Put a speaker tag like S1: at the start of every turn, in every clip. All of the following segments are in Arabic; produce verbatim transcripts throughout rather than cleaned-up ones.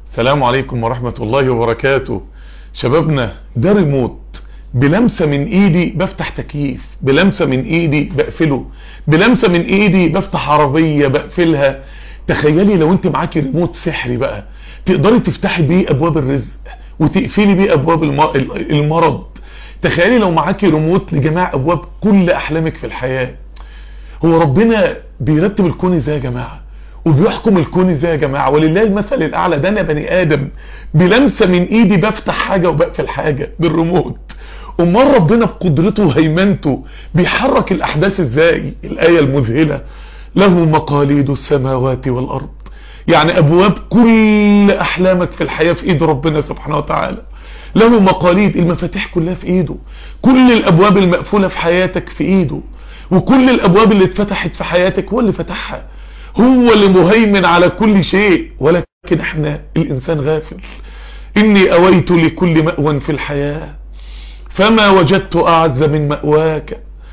S1: السلام عليكم ورحمة الله وبركاته. شبابنا، ده ريموت بلمسة من ايدي بفتح تكييف، بلمسة من ايدي بقفله، بلمسة من ايدي بفتح عربية بقفلها. تخيلي لو انت معاكي ريموت سحري بقى تقدري تفتحي بيه ابواب الرزق وتقفلي بيه ابواب المرض. تخيلي لو معاكي ريموت لجميع ابواب كل احلامك في الحياة. هو ربنا بيرتب الكون ازاي يا جماعة وبيحكم الكون ازاي يا جماعة؟ ولله المثل الاعلى. ده انا بني ادم بلمسة من ايدي بفتح حاجة وبقفل حاجة بالريموت. امال ربنا بقدرته وهيمنته بيحرك الاحداث ازاي؟ الاية المذهلة: له مقاليد السماوات والارض. يعني ابواب كل احلامك في الحياة في ايد ربنا سبحانه وتعالى. له مقاليد، المفاتيح كلها في ايده. كل الابواب المقفولة في حياتك في ايده، وكل الابواب اللي اتفتحت في حياتك هو اللي فتحها. هو اللي مهيمن على كل شيء، ولكن احنا الانسان غافل. اني اويت لكل مأوى في الحياة فما وجدت اعز من مأواك،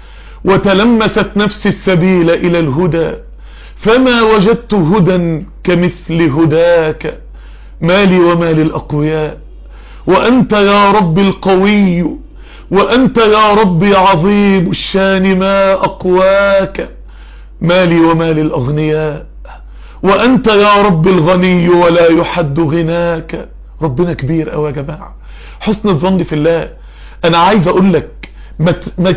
S1: وتلمست نفسي السبيل الى الهدى فما وجدت هدى كمثل هداك. مالي ومال الاقوياء وانت يا رب القوي، وانت يا ربي عظيم الشان ما اقواك. مالي ومال الاغنياء وانت يا رب الغني ولا يحد غناك. ربنا كبير قوي يا جماعة. حسن الظن في الله. انا عايز اقول لك ما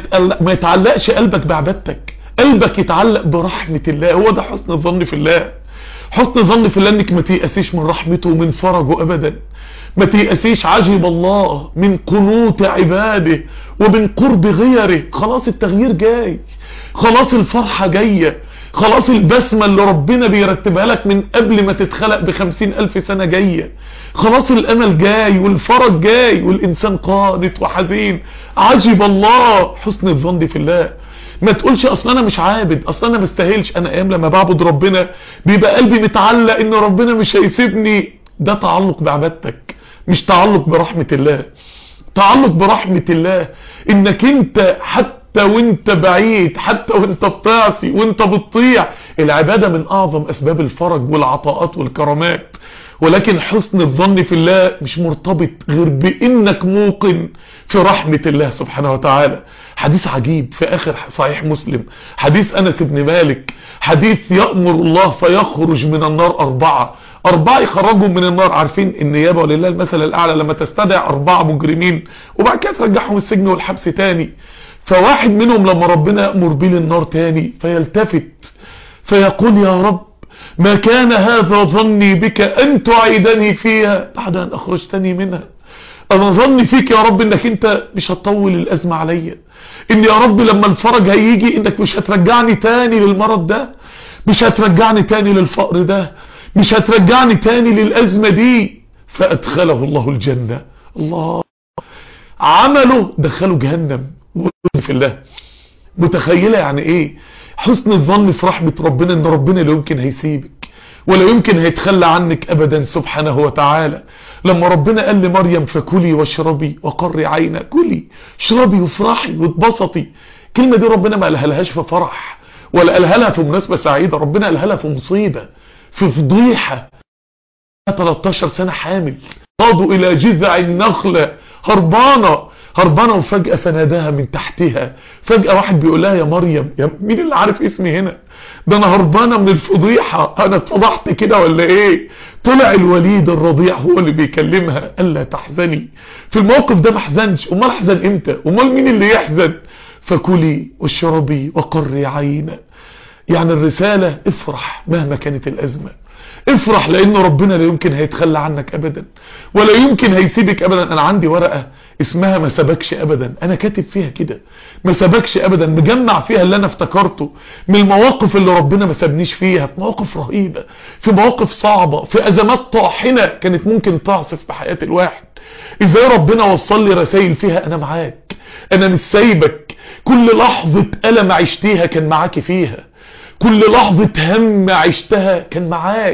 S1: ما يتعلقش قلبك بعبادتك، قلبك يتعلق برحمة الله. هو ده حسن الظن في الله. حسن الظن في الله انك ما تيأسيش من رحمته ومن فرجه ابدا. ما تيأسيش. عجب الله من قنوت عباده ومن قرب غيره. خلاص التغيير جاي، خلاص الفرحة جاية، خلاص البسمة اللي ربنا بيرتبها لك من قبل ما تتخلق بخمسين الف سنة جاية. خلاص الامل جاي والفرج جاي والانسان قانت وحزين. عجب الله. حسن الظن في الله. ما تقولش اصلا انا مش عابد، اصلا انا مستاهلش. انا ايام لما بعبد ربنا بيبقى قلبي متعلق ان ربنا مش هيسيبني. ده تعلق بعبادتك مش تعلق برحمة الله. تعلق برحمة الله انك انت حتى وانت بعيد، حتى وانت بتعصي وانت بتطيع، العبادة من اعظم اسباب الفرج والعطاءات والكرامات. ولكن حسن الظن في الله مش مرتبط غير بانك موقن في رحمة الله سبحانه وتعالى. حديث عجيب في اخر صحيح مسلم، حديث انس بن مالك، حديث يأمر الله فيخرج من النار اربعة اربعة يخرجوا من النار. عارفين النيابة ولله المثل الاعلى لما تستدعي اربعة مجرمين وبعد كده ترجعهم السجن والحبس تاني، فواحد منهم لما ربنا يأمر بيه للنار تاني فيلتفت فيقول: يا رب ما كان هذا ظني بك ان تعيدني فيها بعد ان اخرجتني منها. انا ظني فيك يا رب انك انت مش هتطول الازمة عليا، ان يا رب لما الفرج هيجي انك مش هترجعني تاني للمرض ده، مش هترجعني تاني للفقر ده، مش هترجعني تاني للازمة دي. فادخله الله الجنة. الله عمله دخله جهنم. في الله متخيلة يعني ايه حسن الظن في رحمة ربنا؟ ان ربنا لا يمكن هيسيبك ولا يمكن هيتخلى عنك ابدا سبحانه وتعالى. لما ربنا قال لمريم: فكلي واشربي وقري عينا، كلي اشربي وافرحي واتبسطي. الكلمة دي ربنا ما قالها لهاش في فرح ولا قالها لها في مناسبة سعيدة، ربنا قالها لها في مصيبة، في فضيحة. تلتاشر سنة حامل، قادوا الى جذع النخلة هربانة هربانة وفجأة فناداها من تحتها. فجأة واحد بيقول لها: يا مريم، يا مين اللي عارف اسمي هنا؟ ده انا هربانة من الفضيحة، انا اتفضحت كده ولا ايه؟ طلع الوليد الرضيع هو اللي بيكلمها. قال لا تحزني. في الموقف ده ما حزنش، امال احزن امتى؟ امال مين اللي يحزن؟ فكلي واشربي وقري عينا. يعني الرسالة: افرح مهما كانت الازمة، افرح لان ربنا لا يمكن هيتخلى عنك ابدا ولا يمكن هيسيبك ابدا. انا عندي ورقة اسمها ما سبكش ابدا، انا كاتب فيها كده ما سبكش ابدا، مجمع فيها اللي انا افتكرته من المواقف اللي ربنا ما سابنيش فيها، في مواقف رهيبة، في مواقف صعبة، في ازمات طاحنة كانت ممكن تعصف بحياة الواحد. ازاي ربنا وصل لي رسائل فيها: انا معاك، انا مش سايبك. كل لحظة ألم عشتيها كان معاكي فيها، كل لحظة هم عشتها كان معاك.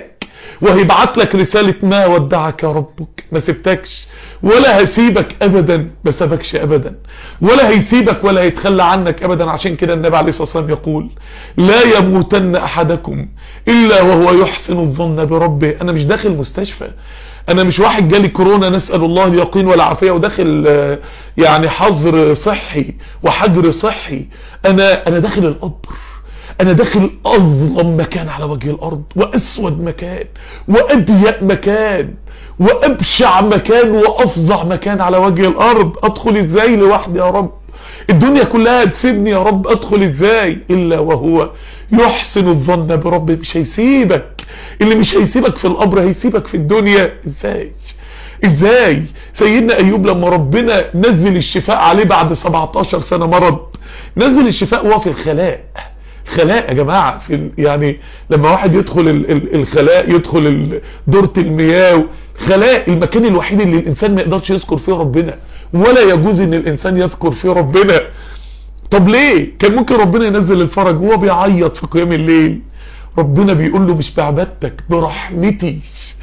S1: وهيبعت لك رسالة ما ودعك ربك، ما سبتكش ولا هسيبك ابدا، ما سابكش ابدا، ولا هيسيبك ولا هيتخلى عنك ابدا. عشان كده النبي عليه الصلاة والسلام يقول لا يموتن احدكم الا وهو يحسن الظن بربه. انا مش داخل مستشفى، انا مش واحد جالي كورونا نسأل الله اليقين والعافية وداخل يعني حظر صحي وحجر صحي، انا انا داخل القبر، انا داخل اظلم مكان على وجه الارض، واسود مكان، واضيق مكان، وابشع مكان، وافظع مكان على وجه الارض. ادخل ازاي لوحدي يا رب؟ الدنيا كلها تسيبني يا رب، ادخل ازاي؟ الا وهو يحسن الظن بربه. مش هيسيبك، اللي مش هيسيبك في القبر هيسيبك في الدنيا. ازاي ازاي سيدنا ايوب لما ربنا نزل الشفاء عليه بعد سبعتاشر سنة مرض، نزل الشفاء وهو في الخلاء. خلاء يا جماعة، في يعني لما واحد يدخل ال ال الخلاء، يدخل دورة المياه، خلاء المكان الوحيد اللي الانسان ما يقدرش يذكر فيه ربنا، ولا يجوز ان الانسان يذكر فيه ربنا. طب ليه؟ كان ممكن ربنا ينزل الفرج وهو بيعيط في قيام الليل. ربنا بيقول له مش بعبادتك، برحمتي،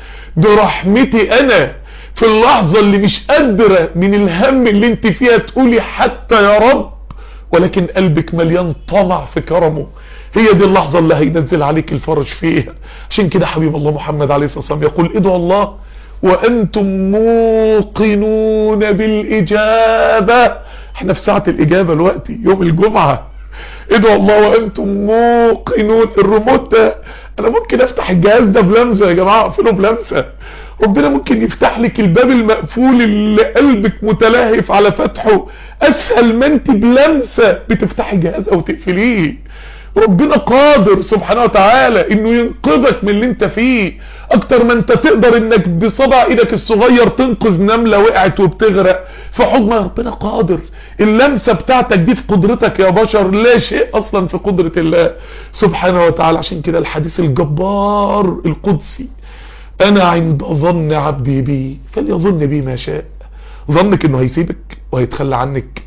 S1: برحمتي انا. في اللحظة اللي مش قادرة من الهم اللي انت فيها تقولي حتى يا رب، ولكن قلبك مليان طمع في كرمه، هي دي اللحظة اللي هينزل عليك الفرج فيها. عشان كده حبيب الله محمد عليه الصلاة والسلام يقول ادعوا الله وانتم موقنون بالاجابة. احنا في ساعة الاجابة دلوقتي يوم الجمعة. ادعوا الله وانتم موقنون. الريموت ده انا ممكن افتح الجهاز ده بلمسة يا جماعة، اقفله بلمسة. ربنا ممكن يفتح لك الباب المقفول اللي قلبك متلهف على فتحه اسهل ما انت بلمسة بتفتحي الجهاز او تقفليه. ربنا قادر سبحانه وتعالى انه ينقذك من اللي انت فيه اكتر ما انت تقدر انك بصبع ايدك الصغير تنقذ نملة وقعت وبتغرق في حضن. ربنا قادر. اللمسة بتاعتك دي في قدرتك يا بشر، لا شيء اصلا في قدرة الله سبحانه وتعالى. عشان كده الحديث الجبار القدسي انا عند ظن عبدي بي فليظن بي ما شاء. ظنك انه هيسيبك وهيتخلى عنك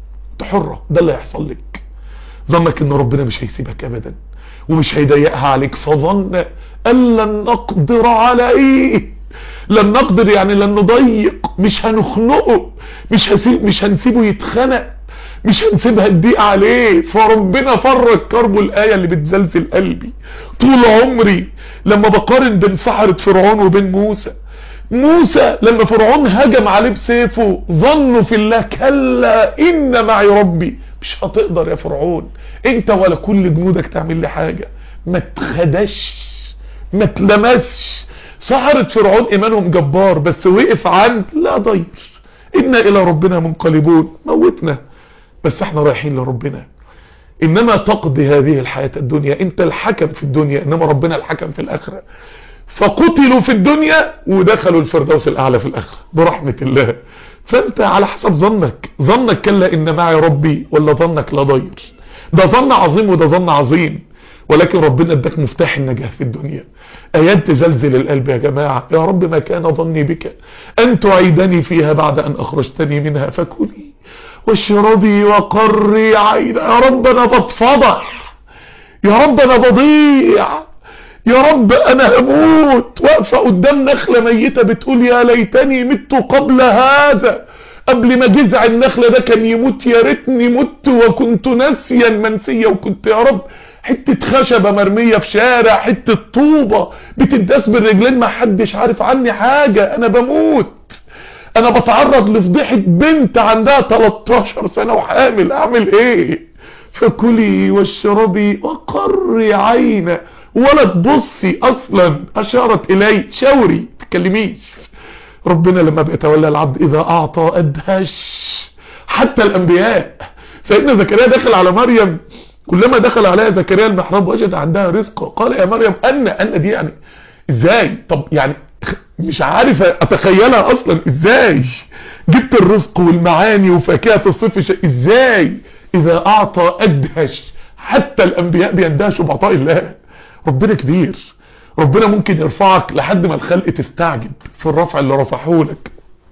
S1: تحرة، ده اللي هيحصل لك. ظنك ان ربنا مش هيسيبك ابدا ومش هيضيقها عليك، فظن ان لن نقدر عليه. لن نقدر يعني لن نضيق، مش هنخنقه، مش هسيب مش هنسيبه يتخنق، مش هنسيبها تضيق عليه. فربنا فرج كربه. الآية اللي بتزلزل قلبي طول عمري لما بقارن بين سحرة فرعون وبين موسى. موسى لما فرعون هجم عليه بسيفه ظنوا في الله كلا إن معي ربي. مش هتقدر يا فرعون انت ولا كل جنودك تعمل لي حاجة. ما تخدش، ما تلمسش. سحرة فرعون ايمانهم جبار، بس وقف عند لا ضير، إنا إلى ربنا منقلبون. موتنا بس احنا رايحين لربنا. انما تقضي هذه الحياة الدنيا، انت الحكم في الدنيا انما ربنا الحكم في الاخرة. فقتلوا في الدنيا ودخلوا الفردوس الاعلى في الاخرة برحمة الله. فانت على حسب ظنك. ظنك كلا ان معي ربي ولا ظنك لا ضير. ده ظن عظيم وده ظن عظيم، ولكن ربنا اداك مفتاح النجاة في الدنيا. ايات تزلزل القلب يا جماعة. يا رب ما كان ظني بك ان تعيدني فيها بعد ان اخرجتني منها، فكلي واشربي وقري عينا. يا رب انا بتفضح، يا رب انا بضيع، يا رب انا هموت. واقفة قدام نخلة ميتة بتقول يا ليتني مت قبل هذا، قبل ما جذع النخلة ده كان يموت. يا ريتني مت وكنت ناسيا منسيا، وكنت يا رب حتة خشبة مرمية في شارع، حتة طوبة بتداس بالرجلين، ما حدش عارف عني حاجة. انا بموت، انا بتعرض لفضيحة بنت عندها تلتاشر سنة وحامل. اعمل ايه؟ فكلي واشربي وقري عينا ولا تبصي اصلا. اشارت الي شاوري تكلميش. ربنا لما بيتولى العبد اذا اعطى ادهش. حتى الانبياء، سيدنا زكريا دخل على مريم، كلما دخل عليها زكريا المحراب وجد عندها رزق. قال يا مريم ان ان دي يعني ازاي؟ طب يعني مش عارف اتخيلها اصلا. ازاي جبت الرزق والمعاني وفاكهة الصيف ازاي؟ اذا اعطى ادهش. حتى الانبياء بيندهشوا بعطاء الله. ربنا كبير. ربنا ممكن يرفعك لحد ما الخلق تستعجب في الرفع اللي رفعه لك.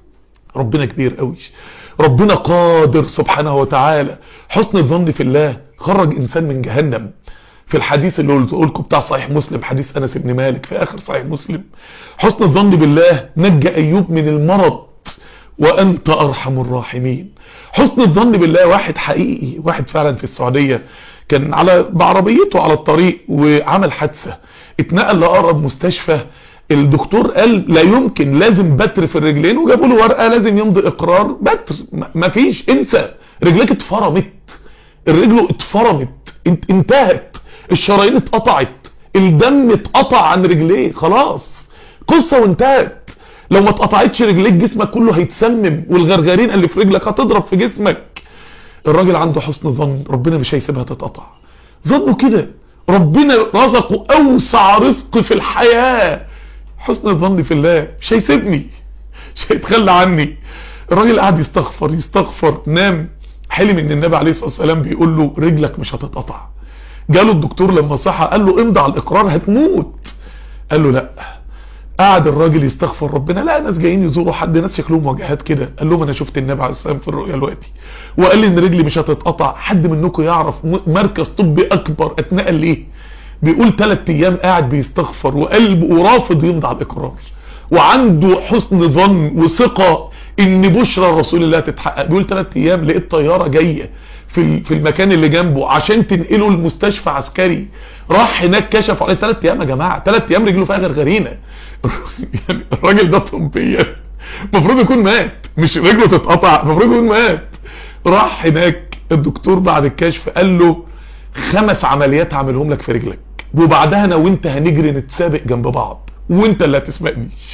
S1: ربنا كبير قوي. ربنا قادر سبحانه وتعالى. حسن الظن في الله خرج انسان من جهنم. في الحديث اللي قلته لكم بتاع صحيح مسلم، حديث انس بن مالك في اخر صحيح مسلم، حسن الظن بالله نجى ايوب من المرض وانت ارحم الراحمين. حسن الظن بالله، واحد حقيقي، واحد فعلا في السعودية كان على بعربيته على الطريق وعمل حادثة، اتنقل لأقرب مستشفى، الدكتور قال لا يمكن، لازم بتر في الرجلين، وجابوا له ورقة لازم يمضي اقرار بتر، مفيش، انسى، رجلك اتفرمت، الرجل اتفرمت، انتهت، الشرايين اتقطعت، الدم اتقطع عن رجليه، خلاص قصة وانتهت. لو ما اتقطعتش رجليك جسمك كله هيتسمم، والغرغرين اللي في رجلك هتضرب في جسمك. الراجل عنده حسن ظن، ربنا مش هيسيبها تتقطع، ظنه كده، ربنا رزقه اوسع رزق في الحياة، حسن الظن في الله، مش هيسيبني، مش هيتخلى عني. الراجل قاعد يستغفر يستغفر، نام، حلم ان النبي عليه الصلاة والسلام بيقول له رجلك مش هتتقطع. جاله الدكتور لما صحى قال له امضي على الاقرار هتموت، قال له لا. قعد الراجل يستغفر ربنا، لا ناس جايين يزوروا حد، ناس شكلهم وجهات كده، قال لهم انا شفت النبي عليه الصلاه والسلام في الرؤيا دلوقتي وقال لي ان رجلي مش هتتقطع، حد منكم يعرف مركز طبي اكبر اتنقل ليه؟ بيقول ثلاث ايام قاعد بيستغفر وقلبه ورافض يمضي على الاقرار، وعنده حسن ظن وثقه ان بشرى رسول الله تتحقق. بيقول ثلاث ايام لقيت طياره جايه في في المكان اللي جنبه عشان تنقله المستشفى عسكري، راح هناك كشف عليه. ثلاث ايام يا جماعه، ثلاث ايام رجله فيها غرغرينه يعني الراجل ده طبيا المفروض يكون مات، مش رجله تتقطع، المفروض يكون مات. راح هناك الدكتور بعد الكشف قال له خمس عمليات هعملهم لك في رجلك، وبعدها انا وانت هنجري نتسابق جنب بعض وانت اللي هتسبقنيش،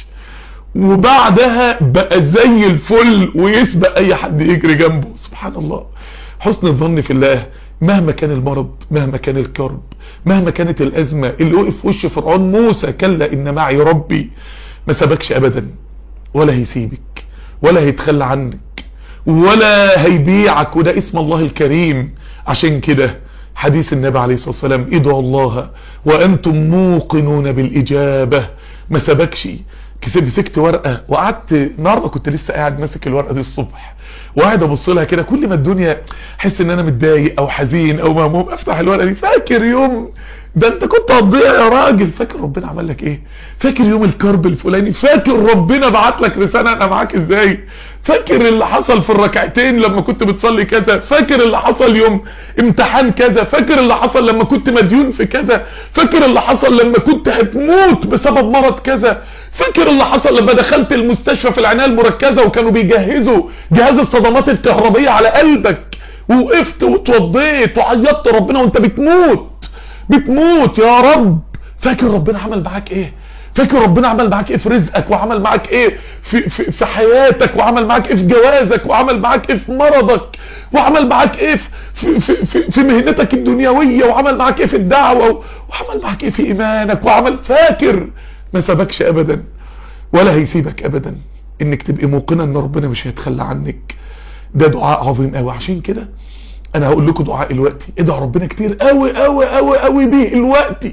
S1: وبعدها بقى زي الفل ويسبق اي حد يجري جنبه. سبحان الله، حسن الظن في الله. مهما كان المرض، مهما كان الكرب، مهما كانت الازمة، اللي وقف في وش فرعون موسى كلا ان معي ربي، ما سابكش ابدا، ولا هيسيبك، ولا هيتخلى عنك، ولا هيبيعك، وده اسم الله الكريم. عشان كده حديث النبي عليه الصلاة والسلام ادعوا الله وانتم موقنون بالاجابة، ما سابكش. مسكت ورقه وقعدت النهارده، كنت لسه قاعد ماسك الورقه دي الصبح وقاعد ابص لها كده، كل ما الدنيا احس ان انا متضايق او حزين او مهموم افتح الورقه دي، فاكر يوم ده انت كنت هتضيع يا راجل، فاكر ربنا عمل لك ايه، فاكر يوم الكرب الفلاني، فاكر ربنا بعت لك رساله انا معاك ازاي، فاكر اللي حصل في الركعتين لما كنت بتصلي كذا، فاكر اللي حصل يوم امتحان كذا، فاكر اللي حصل لما كنت مديون في كذا، فاكر اللي حصل لما كنت هتموت بسبب مرض كذا، فاكر اللي حصل لما دخلت المستشفى في العناية المركزة وكانوا بيجهزوا جهاز الصدمات الكهربية على قلبك، ووقفت وتوضيت وعيطت ربنا وانت بتموت بتموت يا رب، فاكر ربنا عمل معاك ايه، فاكر ربنا عمل معاك ايه في رزقك، وعمل معاك ايه في, في, في حياتك، وعمل معاك ايه في جوازك، وعمل معاك ايه في مرضك، وعمل معاك ايه في, في, في, في مهنتك الدنيوية، وعمل معاك ايه في الدعوة، وعمل معاك ايه في ايمانك، وعمل، فاكر، ما سابكش ابدا ولا هيسيبك ابدا، انك تبقى موقنة ان ربنا مش هيتخلى عنك. ده دعاء عظيم قوي. عشان كده انا هقول لكم دعاء الوقتي، ادعوا ربنا كتير قوي قوي قوي قوي بيه الوقتي،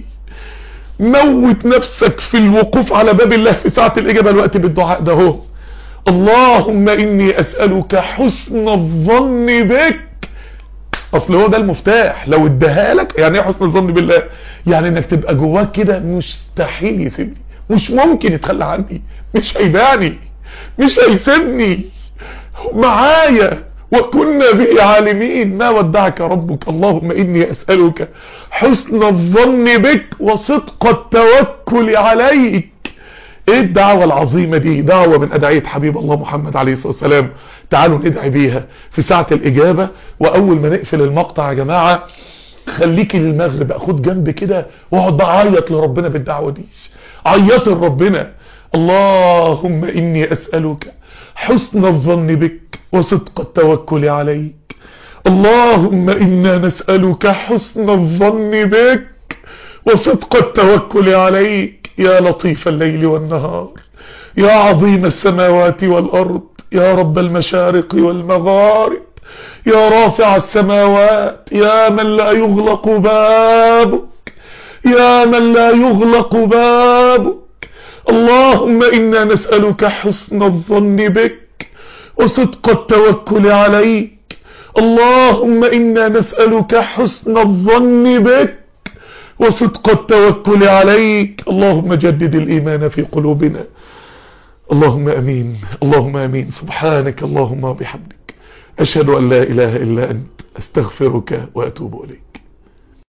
S1: موت نفسك في الوقوف على باب الله في ساعة الاجابة الوقت بالدعاء ده هو. اللهم اني اسألك حسن الظن بك، اصل هو ده المفتاح، لو اداها لك يعني ايه حسن الظن بالله؟ يعني انك تبقى جواك كده مستحيل يسيبني، مش ممكن يتخلى عني، مش هيباني، مش هيسيبني، معايا وكنا به عالمين، ما ودعك ربك. اللهم اني اسألك حسن الظن بك وصدق التوكل عليك. ايه الدعوة العظيمة دي؟ دعوة من ادعية حبيب الله محمد عليه الصلاة والسلام، تعالوا ندعي بيها في ساعة الاجابة. واول ما نقفل المقطع يا جماعة خليكي للمغرب اخد جنب كده واقعد بقى عيط لربنا بالدعوة دي، عيط لربنا. اللهم اني اسألك حسن الظن بك وصدق التوكل عليك. اللهم انا نسألك حسن الظن بك وصدق التوكل عليك. يا لطيف الليل والنهار، يا عظيم السماوات والارض، يا رب المشارق والمغارب، يا رافع السماوات، يا من لا يغلق بابك، يا من لا يغلق بابك. اللهم انا نسألك حسن الظن بك وصدق التوكل عليك. اللهم انا نسألك حسن الظن بك وصدق التوكل عليك. اللهم جدد الإيمان في قلوبنا. اللهم أمين، اللهم أمين. سبحانك اللهم وبحمدك، أشهد أن لا إله إلا أنت، أستغفرك وأتوب إليك.